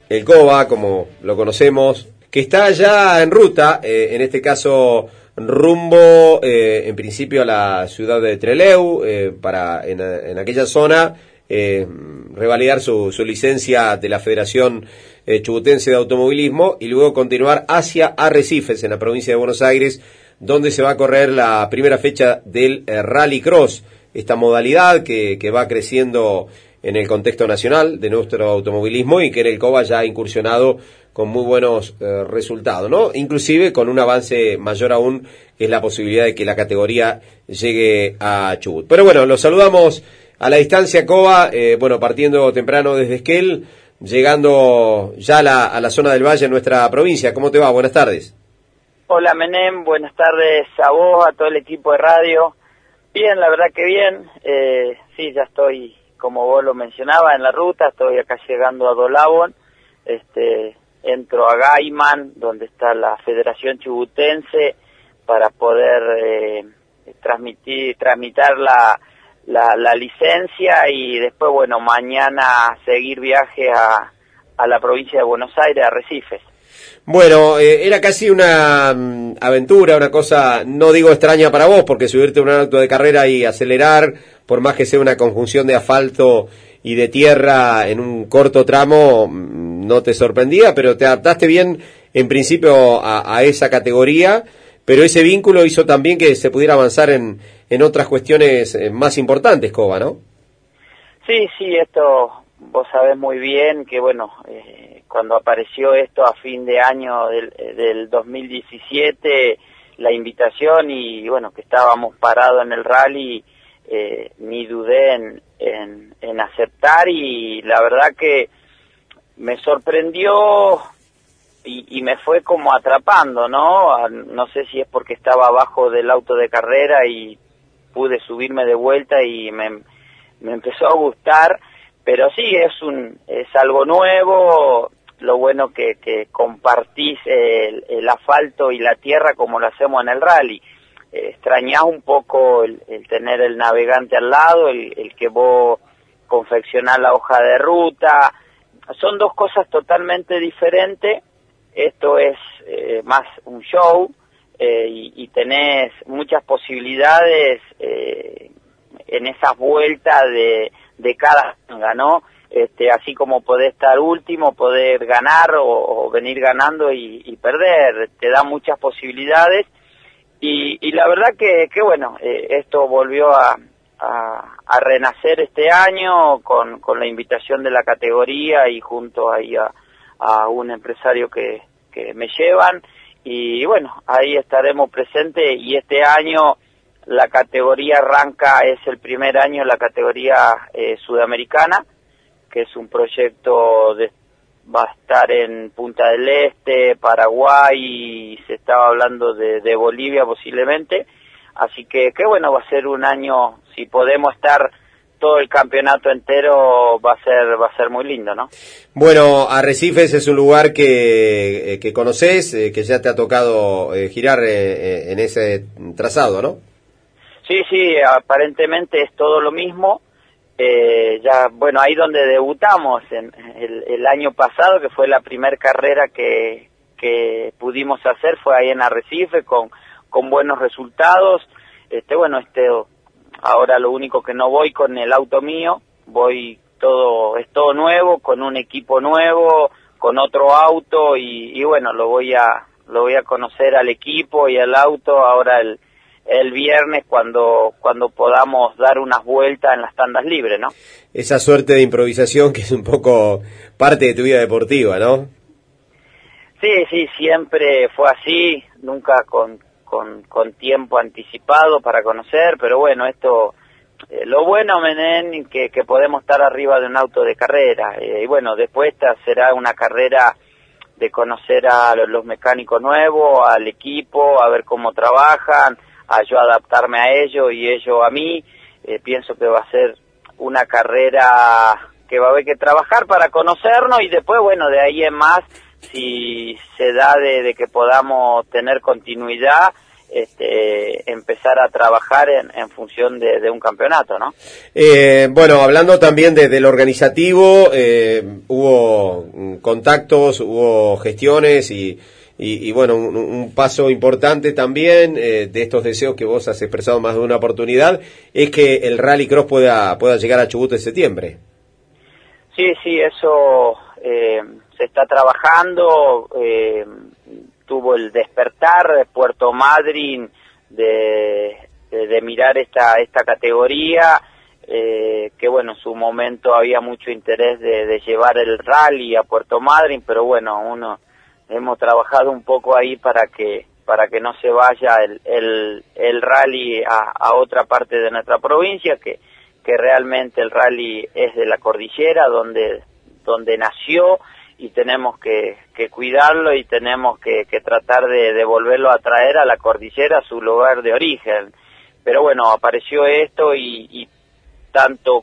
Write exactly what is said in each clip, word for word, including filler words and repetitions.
el Cova, como lo conocemos, que está ya en ruta, eh, en este caso rumbo, eh, en principio, a la ciudad de Trelew, eh, para en, en aquella zona eh, revalidar su, su licencia de la Federación eh, Chubutense de Automovilismo y luego continuar hacia Arrecifes, en la provincia de Buenos Aires, donde se va a correr la primera fecha del eh, Rally Cross, esta modalidad que, que va creciendo en el contexto nacional de nuestro automovilismo y que en el Cova ya ha incursionado con muy buenos eh, resultados, ¿no? Inclusive con un avance mayor aún, que es la posibilidad de que la categoría llegue a Chubut. Pero bueno, los saludamos a la distancia, Cova, eh, bueno, partiendo temprano desde Esquel, llegando ya a la, a la zona del Valle en nuestra provincia. ¿Cómo te va? Buenas tardes. Hola Menem, buenas tardes a vos, a todo el equipo de radio. Bien, la verdad que bien, eh, sí, ya estoy, como vos lo mencionabas, en la ruta, estoy acá llegando a Dolabón, este, entro a Gaiman, donde está la Federación Chubutense, para poder eh, transmitir, tramitar la, la, la licencia y después, bueno, mañana seguir viaje a, a la provincia de Buenos Aires, a Arrecifes. Bueno, eh, era casi una um, aventura, una cosa, no digo extraña para vos, porque subirte a un auto de carrera y acelerar, por más que sea una conjunción de asfalto y de tierra en un corto tramo, no te sorprendía, pero te adaptaste bien en principio a, a esa categoría, pero ese vínculo hizo también que se pudiera avanzar en, en otras cuestiones más importantes, Cova, ¿no? Sí, sí, esto vos sabés muy bien que, bueno, eh, cuando apareció esto a fin de año del, del dos mil diecisiete, la invitación y, bueno, que estábamos parados en el rally, eh, ni dudé en, en, en aceptar y la verdad que me sorprendió y, y me fue como atrapando, ¿no? No sé si es porque estaba abajo del auto de carrera y pude subirme de vuelta y me, me empezó a gustar, pero sí, es un es algo nuevo, lo bueno que, que compartís el, el asfalto y la tierra como lo hacemos en el rally. Eh, extrañás un poco el, el tener el navegante al lado, el, el que vos confeccionás la hoja de ruta. Son dos cosas totalmente diferentes. Esto es eh, más un show eh, y, y tenés muchas posibilidades eh, en esas vueltas de, de cada manga, ¿no? Este, así como podés estar último, poder ganar o, o venir ganando y, y perder. Te da muchas posibilidades y, y la verdad que, que bueno, eh, esto volvió a, a, a renacer este año con, con la invitación de la categoría y junto ahí a a un empresario que, que me llevan y bueno, ahí estaremos presentes y este año la categoría arranca, es el primer año la categoría eh, sudamericana, que es un proyecto de, va a estar en Punta del Este, Paraguay y se estaba hablando de, de Bolivia posiblemente, así que, que bueno, va a ser un año, si podemos estar todo el campeonato entero va a ser va a ser muy lindo, ¿no? Bueno, Arrecifes es un lugar que, que conoces, que ya te ha tocado eh, girar eh, en ese trazado, ¿no? Sí, sí, aparentemente es todo lo mismo. Eh, ya, bueno, ahí donde debutamos en el, el año pasado, que fue la primer carrera que, que pudimos hacer, fue ahí en Arrecife con, con buenos resultados. Este, bueno, este ahora lo único que no voy con el auto mío, voy todo, es todo nuevo, con un equipo nuevo, con otro auto y, y bueno, lo voy a, lo voy a conocer al equipo y al auto ahora el, el viernes cuando, cuando podamos dar unas vueltas en las tandas libres, ¿no? Esa suerte de improvisación que es un poco parte de tu vida deportiva, ¿no? Sí, sí, siempre fue así, nunca con Con, con tiempo anticipado para conocer, pero bueno, esto, eh, lo bueno, Menem, que, que podemos estar arriba de un auto de carrera, eh, y bueno, después esta será una carrera de conocer a los, los mecánicos nuevos, al equipo, a ver cómo trabajan, a yo adaptarme a ellos y ellos a mí, eh, pienso que va a ser una carrera que va a haber que trabajar para conocernos y después, bueno, de ahí en más, si se da de, de que podamos tener continuidad, este, empezar a trabajar en, en función de, de un campeonato, ¿no? Eh, bueno, hablando también de, del organizativo, eh, hubo contactos, hubo gestiones y, y, y bueno, un, un paso importante también eh, de estos deseos que vos has expresado más de una oportunidad, es que el Rally Cross pueda, pueda llegar a Chubut en septiembre. Sí, sí, eso eh, se está trabajando, eh, tuvo el despertar de Puerto Madryn de, de, de mirar esta esta categoría, eh, que bueno, en su momento había mucho interés de, de llevar el rally a Puerto Madryn, pero bueno, uno hemos trabajado un poco ahí para que para que no se vaya el el, el rally a, a otra parte de nuestra provincia, que que realmente el rally es de la cordillera donde donde nació, y tenemos que, que cuidarlo y tenemos que, que tratar de, de volverlo a traer a la cordillera, a su lugar de origen. Pero bueno, apareció esto y, y tanto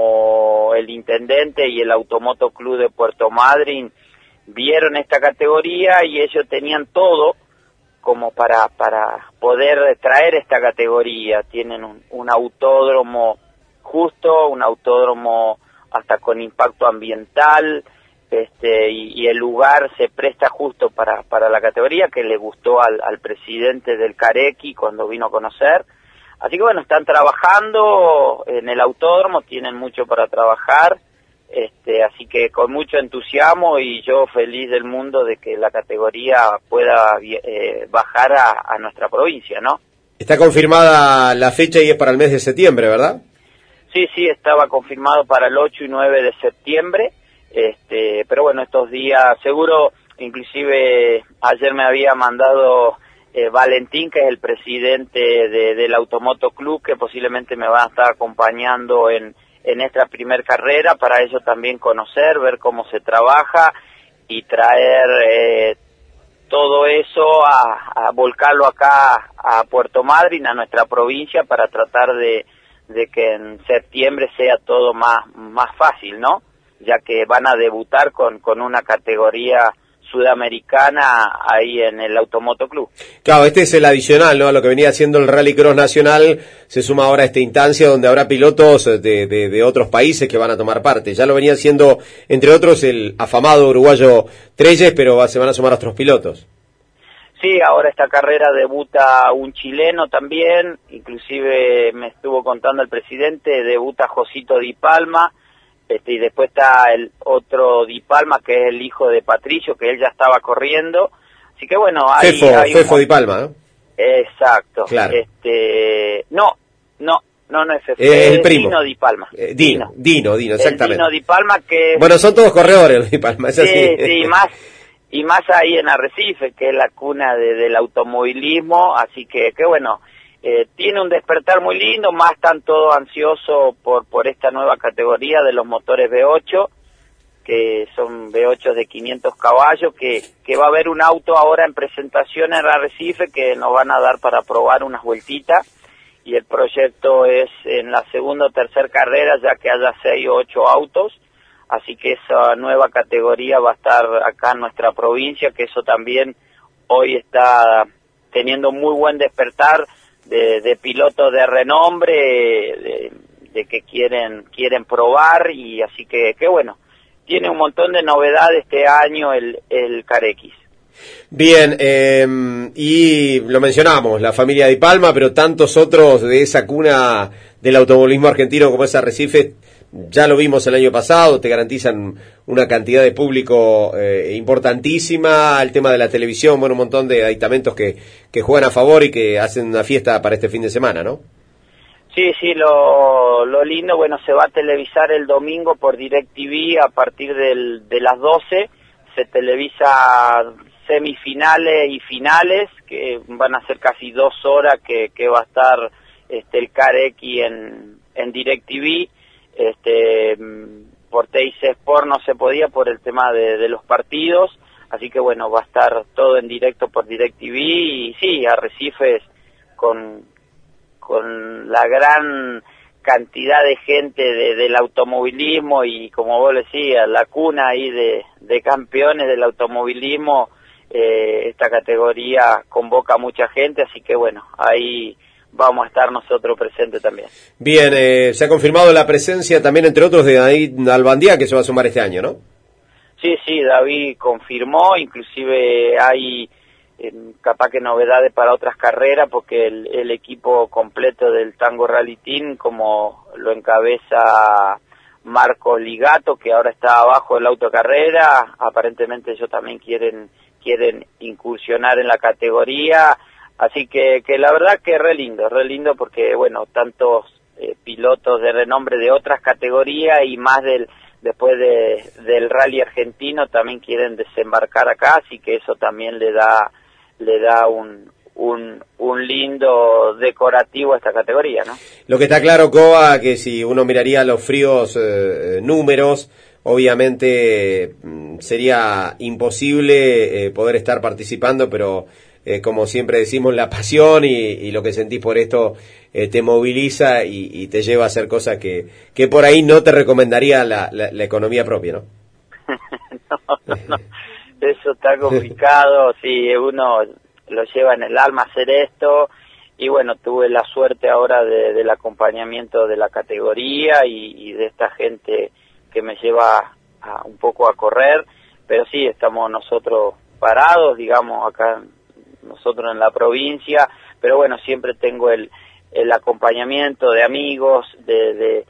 como el intendente y el Automoto Club de Puerto Madryn vieron esta categoría y ellos tenían todo como para, para poder traer esta categoría. Tienen un, un autódromo justo, un autódromo hasta con impacto ambiental, este y, y el lugar se presta justo para para la categoría, que le gustó al, al presidente del Carequi cuando vino a conocer. Así que bueno, están trabajando en el autódromo, tienen mucho para trabajar, este así que con mucho entusiasmo y yo feliz del mundo de que la categoría pueda eh, bajar a, a nuestra provincia, ¿no? Está confirmada la fecha y es para el mes de septiembre, ¿verdad? Sí, sí, estaba confirmado para el ocho y nueve de septiembre. Este, pero bueno, estos días, seguro, inclusive ayer me había mandado eh, Valentín, que es el presidente de, del Automoto Club, que posiblemente me va a estar acompañando en, en esta primer carrera, para ello también conocer, ver cómo se trabaja y traer eh, todo eso a, a volcarlo acá a Puerto Madryn, a nuestra provincia, para tratar de, de que en septiembre sea todo más, más fácil, ¿no? Ya que van a debutar con, con una categoría sudamericana ahí en el Automoto Club. Claro, este es el adicional, ¿no? A lo que venía haciendo el Rally Cross Nacional, se suma ahora esta instancia donde habrá pilotos de, de, de otros países que van a tomar parte. Ya lo venía haciendo, entre otros, el afamado uruguayo Trelles, pero se van a sumar otros pilotos. Sí, ahora esta carrera debuta un chileno también, inclusive me estuvo contando el presidente, debuta Josito Di Palma. Este, y después está el otro Di Palma, que es el hijo de Patricio, que él ya estaba corriendo. Así que bueno, hay... Fefo, hay Fefo un... Di Palma, ¿no? Exacto. Claro. Este, no, no, no, no es Fefo. Eh, es el primo. Dino Di Palma. Eh, Dino, Dino, Dino, exactamente. El Dino Di Palma que... Bueno, son todos corredores los Di Palma, es sí, así. Sí, más, y más ahí en Arrecife, que es la cuna de, del automovilismo, así que, que bueno... Eh, tiene un despertar muy lindo, más están todos ansiosos por por esta nueva categoría de los motores V ocho, que son V ocho de quinientos caballos, que, que va a haber un auto ahora en presentación en Arrecife que nos van a dar para probar unas vueltitas, y el proyecto es en la segunda o tercera carrera ya que haya seis o ocho autos, así que esa nueva categoría va a estar acá en nuestra provincia, que eso también hoy está teniendo muy buen despertar de, de pilotos de renombre, de, de que quieren quieren probar, y así que, que bueno, tiene un montón de novedades este año el, el Carequis. Bien, eh, y lo mencionamos, la familia Di Palma, pero tantos otros de esa cuna del automovilismo argentino como es Arrecife, ya lo vimos el año pasado, te garantizan una cantidad de público eh, importantísima, el tema de la televisión, bueno, un montón de aditamentos que, que juegan a favor y que hacen una fiesta para este fin de semana, ¿no? Sí, sí, lo, lo lindo, bueno, se va a televisar el domingo por DirecTV a partir del, de las doce, se televisa semifinales y finales, que van a ser casi dos horas que, que va a estar este, el Carequi en, en DirecTV. Este, por T I C Sport no se podía por el tema de, de los partidos, así que bueno, va a estar todo en directo por DirecTV, y sí, Arrecifes con, con la gran cantidad de gente de, del automovilismo, y como vos decías, la cuna ahí de, de campeones del automovilismo, eh, esta categoría convoca a mucha gente, así que bueno, ahí vamos a estar nosotros presentes también. Bien, eh, se ha confirmado la presencia también, entre otros, de David Albandía, que se va a sumar este año, ¿no? Sí, sí, David confirmó, inclusive hay eh, capaz que novedades para otras carreras, porque el, el equipo completo del Tango Rally Team, como lo encabeza Marcos Ligato, que ahora está abajo del autocarrera, aparentemente ellos también quieren quieren incursionar en la categoría, así que, que la verdad que es re lindo, re lindo porque, bueno, tantos eh, pilotos de renombre de otras categorías y más del después de, del rally argentino también quieren desembarcar acá, así que eso también le da le da un, un, un lindo decorativo a esta categoría, ¿no? Lo que está claro, Coba, que si uno miraría los fríos eh, números, obviamente sería imposible eh, poder estar participando, pero eh, como siempre decimos, la pasión y, y lo que sentís por esto eh, te moviliza y, y te lleva a hacer cosas que, que por ahí no te recomendaría la, la, la economía propia, ¿no? no, no, no. Eso está complicado, sí, uno lo lleva en el alma hacer esto, y bueno, tuve la suerte ahora de, del acompañamiento de la categoría y, y de esta gente que me lleva a, un poco a correr, pero sí, estamos nosotros parados, digamos, acá nosotros en la provincia, pero bueno, siempre tengo el, el acompañamiento de amigos, de... de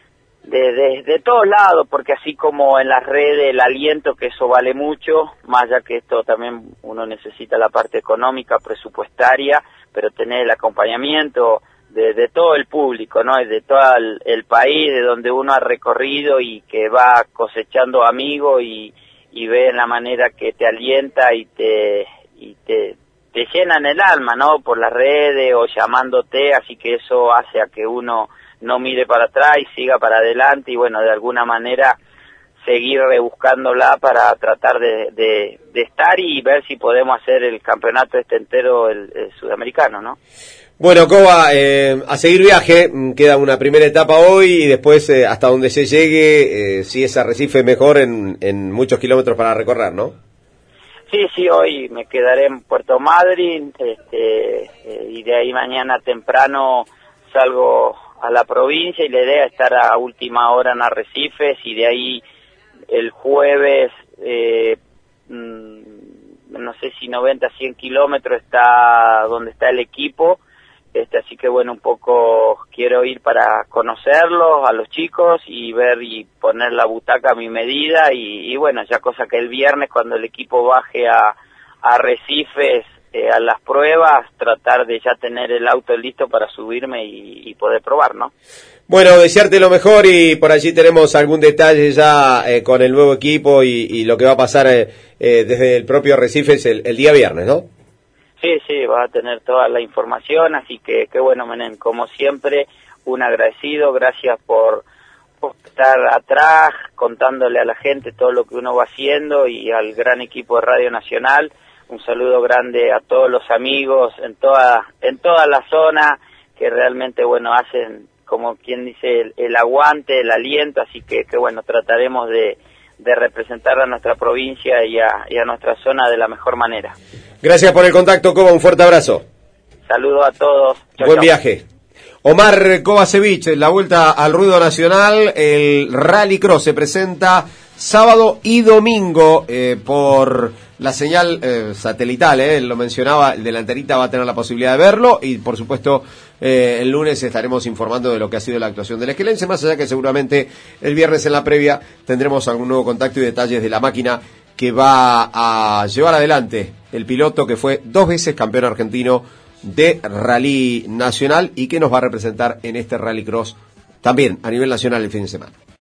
De, de, de todos lados, porque así como en las redes el aliento, que eso vale mucho, más allá que esto también uno necesita la parte económica, presupuestaria, pero tener el acompañamiento de, de todo el público, ¿no? De todo el, el país, de donde uno ha recorrido y que va cosechando amigos y, y ve la manera que te alienta y te y te, te llenan el alma, ¿no? Por las redes o llamándote, así que eso hace a que uno no mire para atrás y siga para adelante y bueno, de alguna manera seguir rebuscándola para tratar de, de, de estar y ver si podemos hacer el campeonato este entero el, el sudamericano, ¿no? Bueno, Coba, eh, a seguir viaje, queda una primera etapa hoy y después eh, hasta donde se llegue, eh, si es Arrecife mejor en, en muchos kilómetros para recorrer, ¿no? Sí, sí, hoy me quedaré en Puerto Madryn, este, eh, y de ahí mañana temprano salgo a la provincia y la idea es estar a última hora en Arrecifes y de ahí el jueves, eh, mmm, no sé si noventa, cien kilómetros está donde está el equipo, este, así que bueno, un poco quiero ir para conocerlos a los chicos y ver y poner la butaca a mi medida y, y bueno, ya cosa que el viernes cuando el equipo baje a, a Arrecifes Eh, a las pruebas, tratar de ya tener el auto listo para subirme y, y poder probar, ¿no? Bueno, desearte lo mejor y por allí tenemos algún detalle ya eh, con el nuevo equipo y, y lo que va a pasar eh, eh, desde el propio Arrecifes el, el día viernes, ¿no? Sí, sí, va a tener toda la información, así que qué bueno, Menem, como siempre, un agradecido, gracias por, por estar atrás, contándole a la gente todo lo que uno va haciendo y al gran equipo de Radio Nacional. Un saludo grande a todos los amigos en toda en toda la zona que realmente, bueno, hacen, como quien dice, el, el aguante, el aliento, así que, que bueno, trataremos de, de representar a nuestra provincia y a, y a nuestra zona de la mejor manera. Gracias por el contacto, Coba, un fuerte abrazo. Saludos a todos. Chau, Buen chau. viaje. Omar Kovacevic, la vuelta al ruedo nacional, el Rally Cross se presenta sábado y domingo eh, por la señal eh, satelital, eh, lo mencionaba, el delanterita va a tener la posibilidad de verlo y por supuesto eh, el lunes estaremos informando de lo que ha sido la actuación del esquelense, más allá que seguramente el viernes en la previa tendremos algún nuevo contacto y detalles de la máquina que va a llevar adelante el piloto que fue dos veces campeón argentino de Rally Nacional y que nos va a representar en este Rally Cross también a nivel nacional el fin de semana.